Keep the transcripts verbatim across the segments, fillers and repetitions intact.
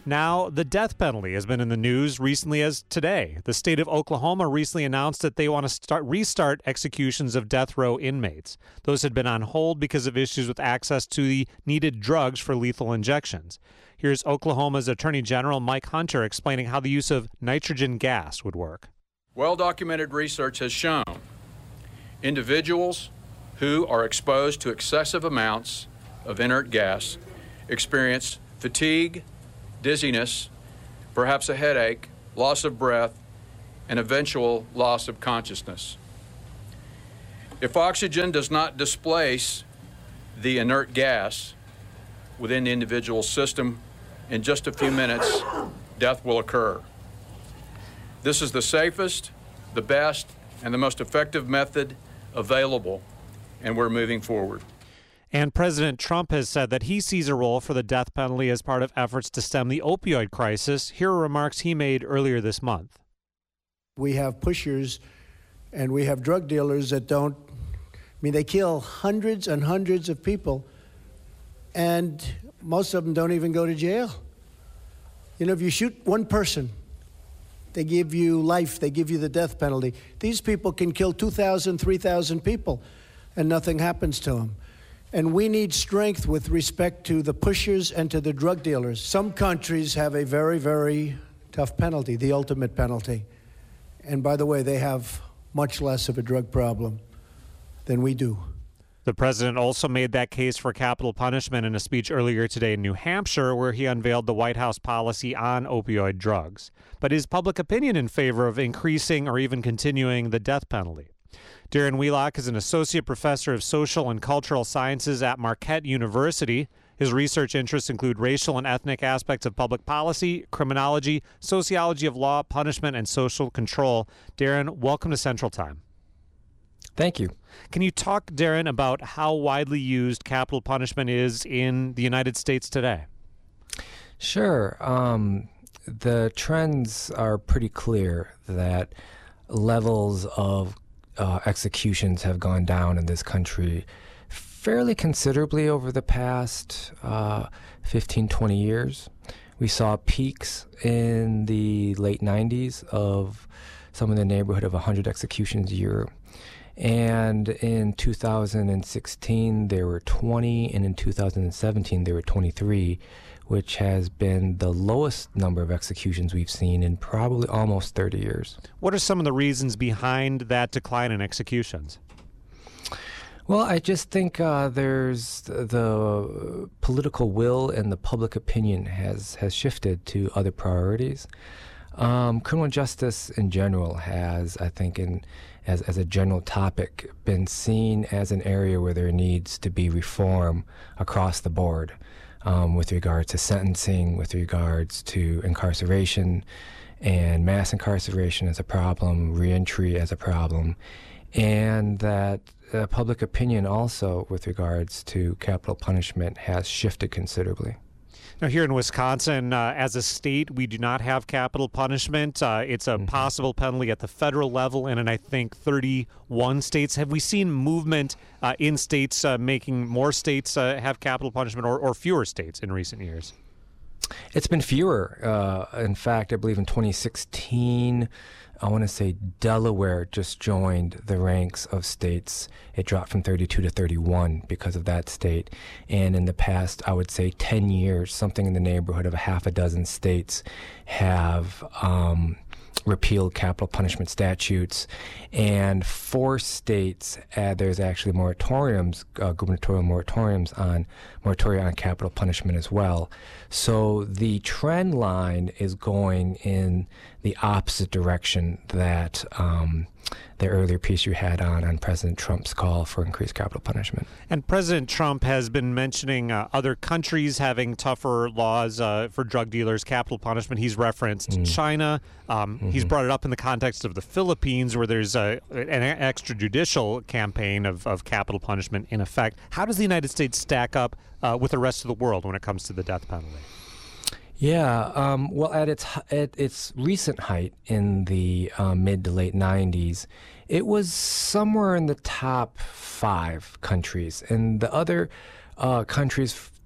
Now, the death penalty has been in the news recently as today. The state of Oklahoma recently announced that they want to start restart executions of death row inmates. Those had been on hold because of issues with access to the needed drugs for lethal injections. Here's Oklahoma's Attorney General Mike Hunter explaining how the use of nitrogen gas would work. Well-documented research has shown individuals who are exposed to excessive amounts of inert gas experience fatigue, dizziness, perhaps a headache, loss of breath, and eventual loss of consciousness. If oxygen does not displace the inert gas within the individual's system, in just a few minutes, death will occur. This is the safest, the best, and the most effective method available, and we're moving forward. And President Trump has said that he sees a role for the death penalty as part of efforts to stem the opioid crisis. Here are remarks he made earlier this month. We have pushers and we have drug dealers that don't, I mean, they kill hundreds and hundreds of people, and most of them don't even go to jail. You know, if you shoot one person, they give you life, they give you the death penalty. These people can kill two thousand, three thousand people, and nothing happens to them. And we need strength with respect to the pushers and to the drug dealers. Some countries have a very, very tough penalty, the ultimate penalty. And by the way, they have much less of a drug problem than we do. The president also made that case for capital punishment in a speech earlier today in New Hampshire, where he unveiled the White House policy on opioid drugs. But is public opinion in favor of increasing or even continuing the death penalty? Darren Wheelock is an associate professor of social and cultural sciences at Marquette University. His research interests include racial and ethnic aspects of public policy, criminology, sociology of law, punishment, and social control. Darren, welcome to Central Time. Thank you. Can you talk, Darren, about how widely used capital punishment is in the United States today? Sure. Um, the trends are pretty clear that levels of Uh, executions have gone down in this country fairly considerably over the past uh, fifteen, twenty years. We saw peaks in the late nineties of some in the neighborhood of one hundred executions a year. And in two thousand sixteen, there were twenty, and in two thousand seventeen, there were twenty-three, which has been the lowest number of executions we've seen in probably almost thirty years. What are some of the reasons behind that decline in executions? Well, I just think uh, there's the political will and the public opinion has, has shifted to other priorities. Um, criminal justice in general has, I think, in, as, as a general topic, been seen as an area where there needs to be reform across the board. Um, with regards to sentencing, with regards to incarceration, and mass incarceration as a problem, reentry as a problem, and that uh, public opinion also with regards to capital punishment has shifted considerably. Now, here in Wisconsin, uh, as a state, we do not have capital punishment. Uh, it's a mm-hmm. possible penalty at the federal level, and in, I think, thirty-one states. Have we seen movement uh, in states uh, making more states uh, have capital punishment, or, or fewer states in recent years? It's been fewer. Uh, in fact, I believe in twenty sixteen, I want to say Delaware just joined the ranks of states. It dropped from thirty-two to thirty-one because of that state. And in the past, I would say ten years, something in the neighborhood of a half a dozen states have um, repealed capital punishment statutes. And four states, uh, there's actually moratoriums, uh, gubernatorial moratoriums on moratoria on capital punishment as well. So the trend line is going in the opposite direction that um, the earlier piece you had on on President Trump's call for increased capital punishment. And President Trump has been mentioning uh, other countries having tougher laws uh, for drug dealers, capital punishment. He's referenced mm. China. Um, mm-hmm. He's brought it up in the context of the Philippines, where there's a, an extrajudicial campaign of, of capital punishment in effect. How does the United States stack up uh, with the rest of the world when it comes to the death penalty? Yeah, um, well, at its at its recent height in the uh, mid to late nineties, it was somewhere in the top five countries, and the other uh, countries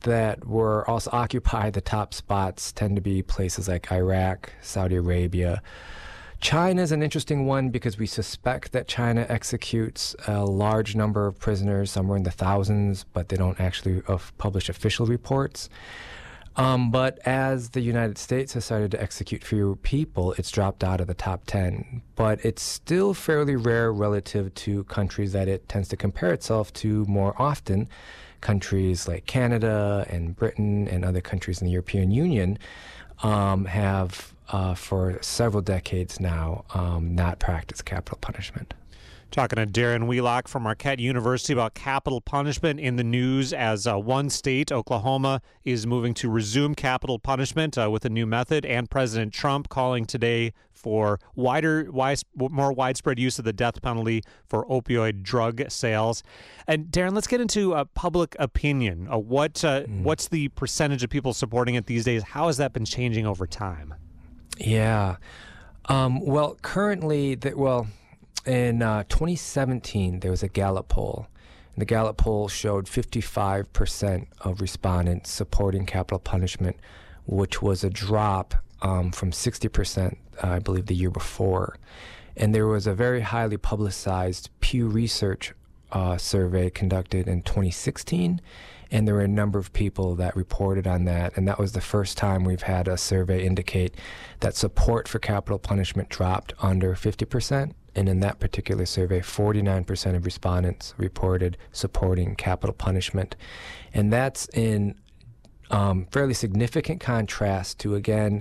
that were also occupy the top spots tend to be places like Iraq, Saudi Arabia. China is an interesting one because we suspect that China executes a large number of prisoners, somewhere in the thousands, but they don't actually uh, publish official reports. Um, but as the United States has started to execute fewer people, it's dropped out of the top ten. But it's still fairly rare relative to countries that it tends to compare itself to more often. Countries like Canada and Britain and other countries in the European Union um, have, uh, for several decades now, um, not practiced capital punishment. Talking to Darren Wheelock from Marquette University about capital punishment in the news as uh, one state, Oklahoma, is moving to resume capital punishment uh, with a new method, and President Trump calling today for wider, wise, more widespread use of the death penalty for opioid drug sales. And Darren, let's get into uh, public opinion. Uh, what uh, mm. What's the percentage of people supporting it these days? How has that been changing over time? Yeah. Um, well, currently, the, well... In uh, twenty seventeen, there was a Gallup poll. And the Gallup poll showed fifty-five percent of respondents supporting capital punishment, which was a drop um, from sixty percent, uh, I believe, the year before. And there was a very highly publicized Pew Research uh, survey conducted in twenty sixteen, and there were a number of people that reported on that. And that was the first time we've had a survey indicate that support for capital punishment dropped under fifty percent. And in that particular survey, forty-nine percent of respondents reported supporting capital punishment. And that's in um, fairly significant contrast to, again,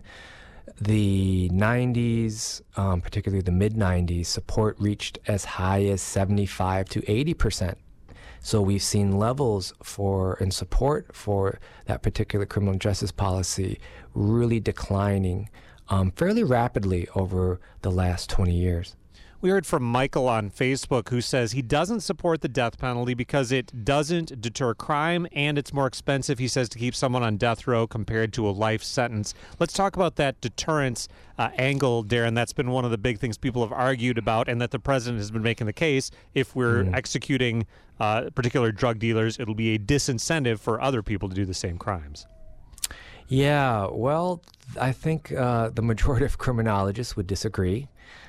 the nineties, um, particularly the mid nineties, support reached as high as seventy-five to eighty percent. So we've seen levels for and support for that particular criminal justice policy really declining um, fairly rapidly over the last twenty years. We heard from Michael on Facebook, who says he doesn't support the death penalty because it doesn't deter crime and it's more expensive, he says, to keep someone on death row compared to a life sentence. Let's talk about that deterrence uh, angle, Darren. That's been one of the big things people have argued about, and that the president has been making the case. If we're mm. executing uh, particular drug dealers, it'll be a disincentive for other people to do the same crimes. Yeah, well, I think uh, the majority of criminologists would disagree.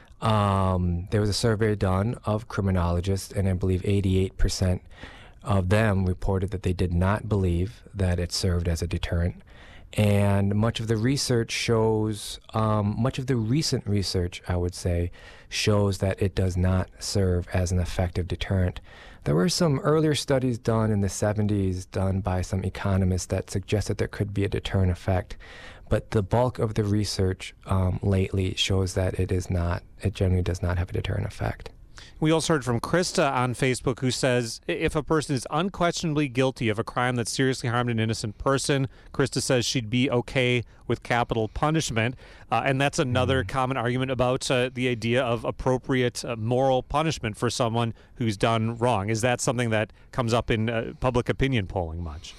Um, there was a survey done of criminologists, and I believe eighty-eight percent of them reported that they did not believe that it served as a deterrent. And much of the research shows, um, much of the recent research, I would say, shows that it does not serve as an effective deterrent. There were some earlier studies done in the seventies done by some economists that suggested there could be a deterrent effect. But the bulk of the research um, lately shows that it is not, it generally does not have a deterrent effect. We also heard from Krista on Facebook, who says if a person is unquestionably guilty of a crime that seriously harmed an innocent person, Krista says she'd be okay with capital punishment. Uh, and that's another mm. common argument about uh, the idea of appropriate uh, moral punishment for someone who's done wrong. Is that something that comes up in uh, public opinion polling much?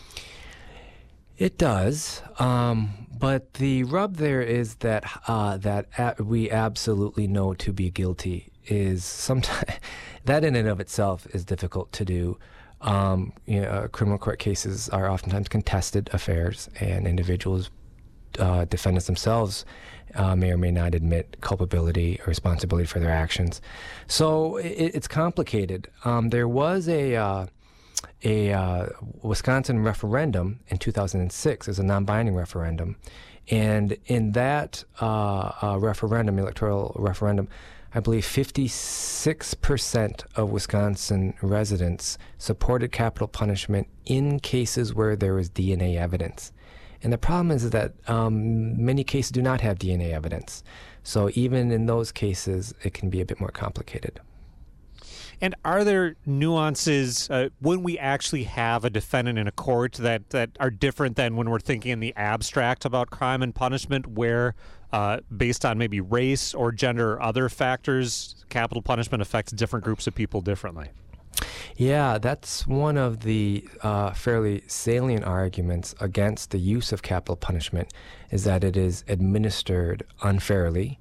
It does, um, but the rub there is that uh, that a- we absolutely know to be guilty is sometimes that in and of itself is difficult to do. Um, you know, criminal court cases are oftentimes contested affairs, and individuals, uh, defendants themselves, uh, may or may not admit culpability or responsibility for their actions. So it, it's complicated. Um, there was a uh, a uh, Wisconsin referendum in two thousand six. It was a non-binding referendum. And in that uh, uh, referendum, electoral referendum, I believe fifty-six percent of Wisconsin residents supported capital punishment in cases where there was D N A evidence. And the problem is that um, many cases do not have D N A evidence. So even in those cases, it can be a bit more complicated. And are there nuances uh, when we actually have a defendant in a court that, that are different than when we're thinking in the abstract about crime and punishment, where uh, based on maybe race or gender or other factors, capital punishment affects different groups of people differently? Yeah, that's one of the uh, fairly salient arguments against the use of capital punishment, is that it is administered unfairly,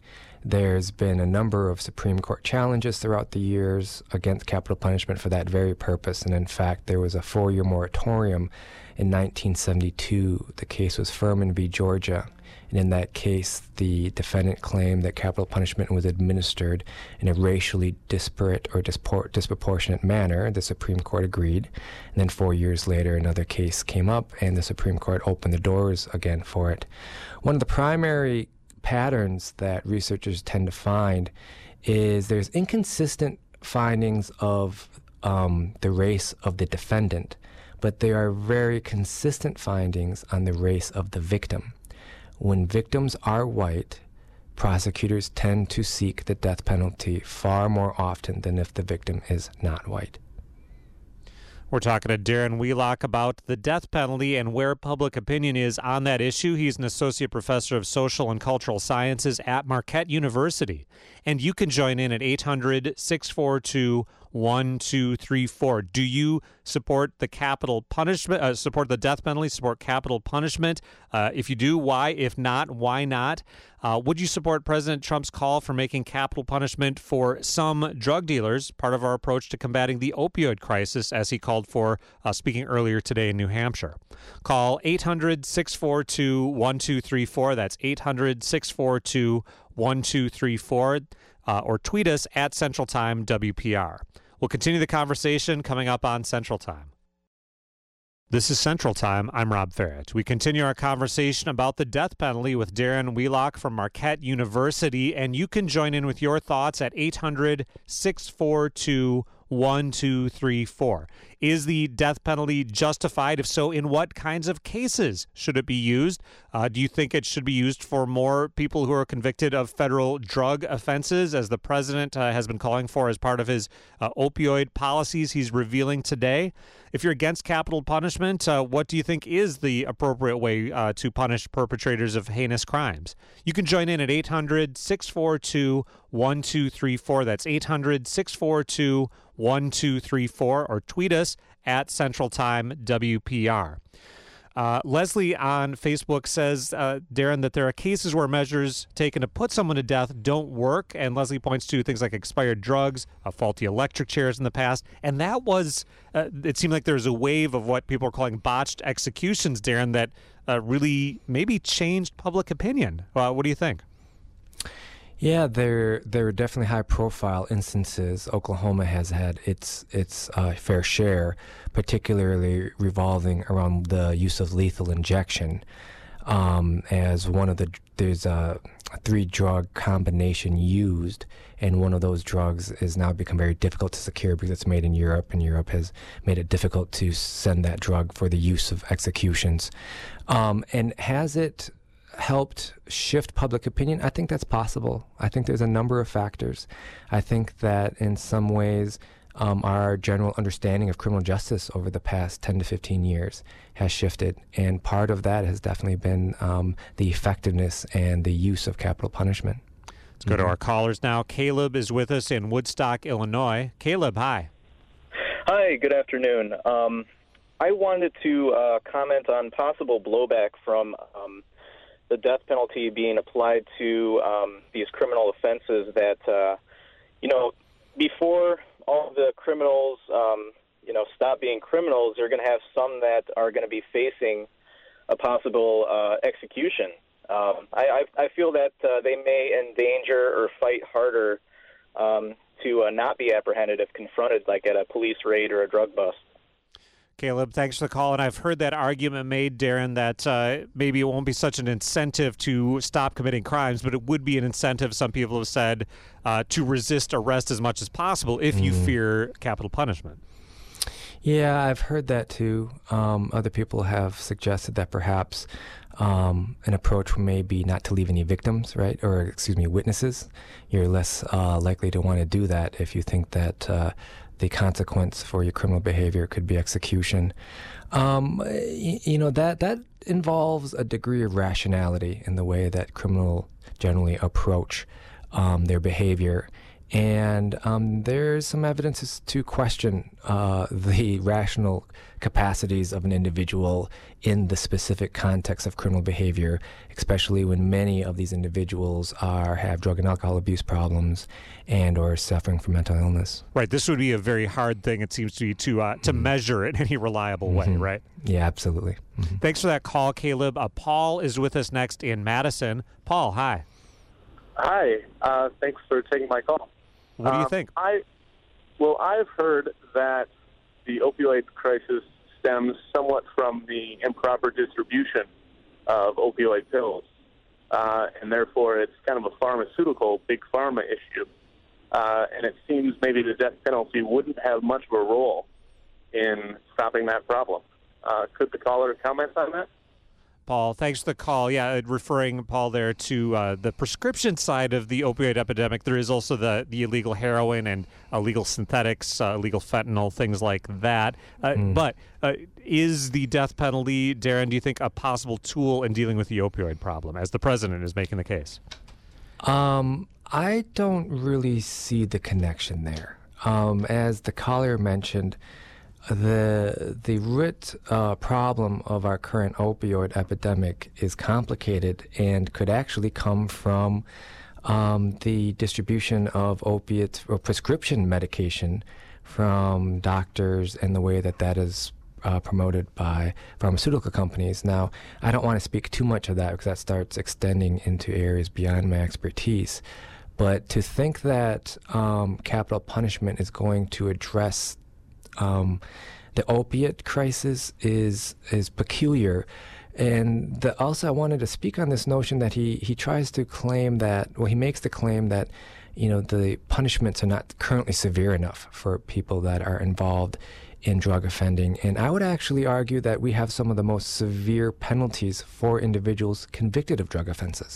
There's been a number of Supreme Court challenges throughout the years against capital punishment for that very purpose. And in fact, there was a four-year moratorium in nineteen seventy-two. The case was Furman v. Georgia. And in that case, the defendant claimed that capital punishment was administered in a racially disparate or dispor- disproportionate manner. The Supreme Court agreed. And then four years later, another case came up, and the Supreme Court opened the doors again for it. One of the primary patterns that researchers tend to find is there's inconsistent findings of um, the race of the defendant, but there are very consistent findings on the race of the victim. When victims are white, prosecutors tend to seek the death penalty far more often than if the victim is not white. We're talking to Darren Wheelock about the death penalty and where public opinion is on that issue. He's an associate professor of social and cultural sciences at Marquette University. And you can join in at eight hundred, six four two, one two three four. Do you support the capital punishment, uh, support the death penalty, support capital punishment? Uh, if you do, why? If not, why not? Uh, would you support President Trump's call for making capital punishment for some drug dealers, part of our approach to combating the opioid crisis, as he called for, uh, speaking earlier today in New Hampshire? Call eight hundred, six four two, one two three four. That's eight hundred, six four two, one two three four. Uh, or tweet us at Central Time W P R. We'll continue the conversation coming up on Central Time. This is Central Time. I'm Rob Farrett. We continue our conversation about the death penalty with Darren Wheelock from Marquette University, and you can join in with your thoughts at eight hundred, six four two, one two three four. Is the death penalty justified? If so, in what kinds of cases should it be used? Uh, do you think it should be used for more people who are convicted of federal drug offenses, as the president uh, has been calling for as part of his uh, opioid policies he's revealing today? If you're against capital punishment, uh, what do you think is the appropriate way uh, to punish perpetrators of heinous crimes? You can join in at eight hundred, six four two, one two three four. That's eight hundred, six four two, one two three four, or tweet us at Central Time W P R. Uh, Leslie on Facebook says, uh, Darren, that there are cases where measures taken to put someone to death don't work, and Leslie points to things like expired drugs, uh, faulty electric chairs in the past, and that was, uh, it seemed like there was a wave of what people are calling botched executions, Darren, that uh, really maybe changed public opinion. Uh, what do you think? Yeah, there there are definitely high-profile instances. Oklahoma has had its its uh, fair share, particularly revolving around the use of lethal injection. Um, as one of the there's a three-drug combination used, and one of those drugs is now become very difficult to secure because it's made in Europe, and Europe has made it difficult to send that drug for the use of executions. Um, and has it helped shift public opinion? I think that's possible. I think there's a number of factors. I think that in some ways um, our general understanding of criminal justice over the past ten to fifteen years has shifted, and part of that has definitely been um, the effectiveness and the use of capital punishment. Let's go mm-hmm. to our callers now. Caleb is with us in Woodstock, Illinois. Caleb, hi. Hi, good afternoon. Um, I wanted to uh, comment on possible blowback from um, the death penalty being applied to um, these criminal offenses that, uh, you know, before all the criminals, um, you know, stop being criminals, you're going to have some that are going to be facing a possible uh, execution. Um, I, I, I feel that uh, they may endanger or fight harder um, to uh, not be apprehended if confronted, like at a police raid or a drug bust. Caleb, thanks for the call. And I've heard that argument made, Darren, that uh, maybe it won't be such an incentive to stop committing crimes, but it would be an incentive, some people have said, uh, to resist arrest as much as possible if you mm. fear capital punishment. Yeah, I've heard that too. Um, other people have suggested that perhaps um, an approach may be not to leave any victims, right? Or, excuse me, witnesses. You're less uh, likely to want to do that if you think that uh, the consequence for your criminal behavior could be execution. Um, you, you know, that that involves a degree of rationality in the way that criminals generally approach um, their behavior. And um, there's some evidence to question uh, the rational capacities of an individual in the specific context of criminal behavior, especially when many of these individuals are have drug and alcohol abuse problems and or suffering from mental illness. Right. This would be a very hard thing, it seems to be, to uh, to mm-hmm. measure in any reliable way, mm-hmm. right? Yeah, absolutely. Mm-hmm. Thanks for that call, Caleb. Uh, Paul is with us next in Madison. Paul, hi. Hi. Uh, thanks for taking my call. What do you um, think? I well, I've heard that the opioid crisis stems somewhat from the improper distribution of opioid pills, uh, and therefore it's kind of a pharmaceutical, big pharma issue. Uh, and it seems maybe the death penalty wouldn't have much of a role in stopping that problem. Uh, could the caller comment on that? Paul, thanks for the call. Yeah, referring, Paul, there to uh, the prescription side of the opioid epidemic. There is also the, the illegal heroin and illegal synthetics, uh, illegal fentanyl, things like that. Uh, mm. But uh, is the death penalty, Darren, do you think, a possible tool in dealing with the opioid problem, as the president is making the case? Um, I don't really see the connection there. Um, as the caller mentioned, The the root uh, problem of our current opioid epidemic is complicated and could actually come from um, the distribution of opiate or prescription medication from doctors and the way that that is uh, promoted by pharmaceutical companies. Now, I don't want to speak too much of that because that starts extending into areas beyond my expertise. But to think that um, capital punishment is going to address Um, the opiate crisis is is peculiar, and the, also I wanted to speak on this notion that he, he tries to claim that, well, he makes the claim that, you know, the punishments are not currently severe enough for people that are involved in drug offending, and I would actually argue that we have some of the most severe penalties for individuals convicted of drug offenses.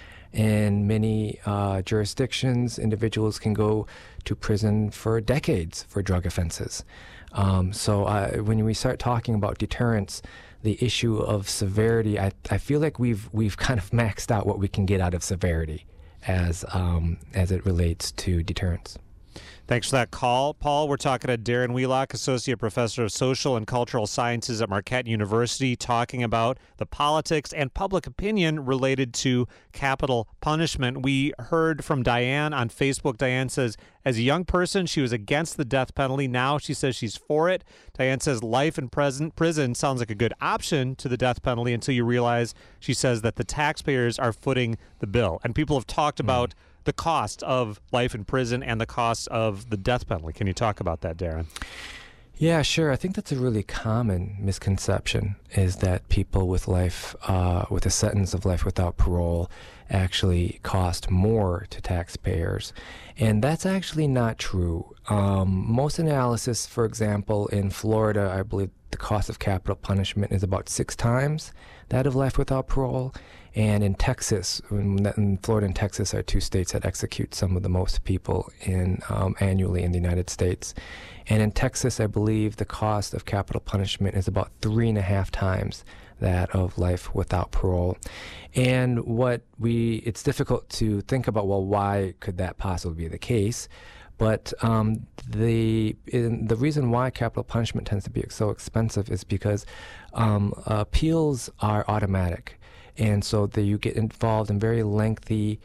In many uh, jurisdictions, individuals can go to prison for decades for drug offenses. Um, so uh, when we start talking about deterrence, the issue of severity, I, I feel like we've we've kind of maxed out what we can get out of severity as um, as it relates to deterrence. Thanks for that call, Paul. We're talking to Darren Wheelock, Associate Professor of Social and Cultural Sciences at Marquette University, talking about the politics and public opinion related to capital punishment. We heard from Diane on Facebook. Diane says, as a young person, she was against the death penalty. Now she says she's for it. Diane says life in prison, prison sounds like a good option to the death penalty until you realize, she says, that the taxpayers are footing the bill. And people have talked mm. about the cost of life in prison and the cost of the death penalty. Can you talk about that, Darren? Yeah, sure. I think that's a really common misconception, is that people with life, uh, with a sentence of life without parole actually cost more to taxpayers. And that's actually not true. Um, most analysis, for example, in Florida, I believe the cost of capital punishment is about six times that of life without parole. And in Texas, in Florida and Texas are two states that execute some of the most people in um, annually in the United States. And in Texas, I believe the cost of capital punishment is about three and a half times that of life without parole. And what we, it's difficult to think about, well, why could that possibly be the case? But um, the in, the reason why capital punishment tends to be so expensive is because um, appeals are automatic. And so that you get involved in very lengthy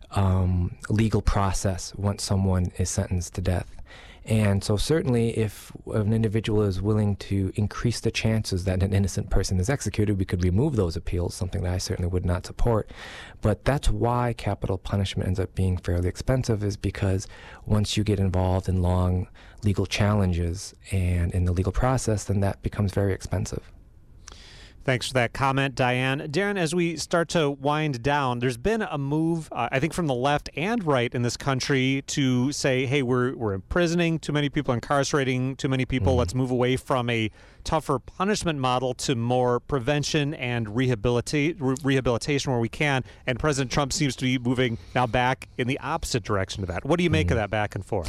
um, legal process once someone is sentenced to death. And so certainly if an individual is willing to increase the chances that an innocent person is executed, we could remove those appeals, something that I certainly would not support. But that's why capital punishment ends up being fairly expensive, is because once you get involved in long legal challenges and in the legal process, then that becomes very expensive. Thanks for that comment, Diane. Darren, as we start to wind down, there's been a move, uh, I think, from the left and right in this country to say, hey, we're we're imprisoning too many people, incarcerating too many people. Mm-hmm. Let's move away from a tougher punishment model to more prevention and rehabilitate, re- rehabilitation where we can. And President Trump seems to be moving now back in the opposite direction to that. What do you make mm-hmm. of that back and forth?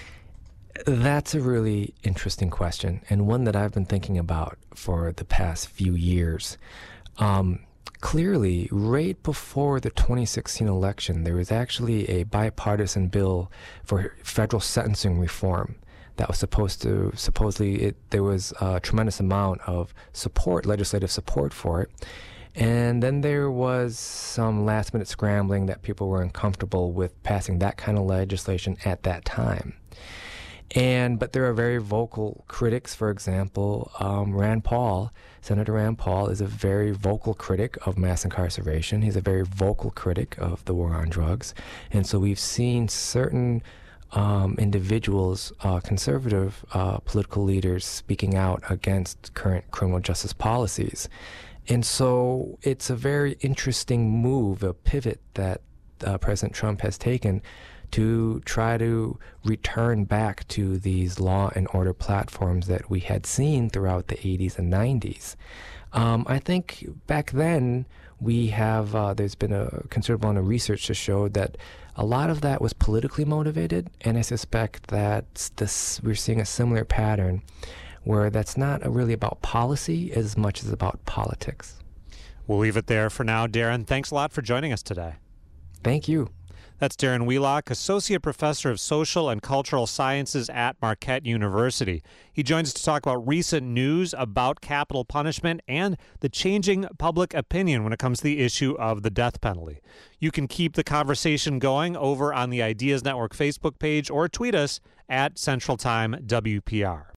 That's a really interesting question, and one that I've been thinking about for the past few years. Um, clearly, right before the twenty sixteen election, there was actually a bipartisan bill for federal sentencing reform that was supposed to, supposedly, it, there was a tremendous amount of support, legislative support for it. And then there was some last-minute scrambling that people were uncomfortable with passing that kind of legislation at that time. And but there are very vocal critics. For example, um, Rand Paul, Senator Rand Paul, is a very vocal critic of mass incarceration. He's a very vocal critic of the war on drugs. And so we've seen certain um, individuals, uh, conservative uh, political leaders, speaking out against current criminal justice policies. And so it's a very interesting move, a pivot that uh, President Trump has taken to try to return back to these law and order platforms that we had seen throughout the eighties and nineties. Um, I think back then we have, uh, there's been a considerable amount of research to show that a lot of that was politically motivated, and I suspect that this, we're seeing a similar pattern where that's not really about policy as much as about politics. We'll leave it there for now. Darren, thanks a lot for joining us today. Thank you. That's Darren Wheelock, Associate Professor of Social and Cultural Sciences at Marquette University. He joins us to talk about recent news about capital punishment and the changing public opinion when it comes to the issue of the death penalty. You can keep the conversation going over on the Ideas Network Facebook page or tweet us at Central Time W P R.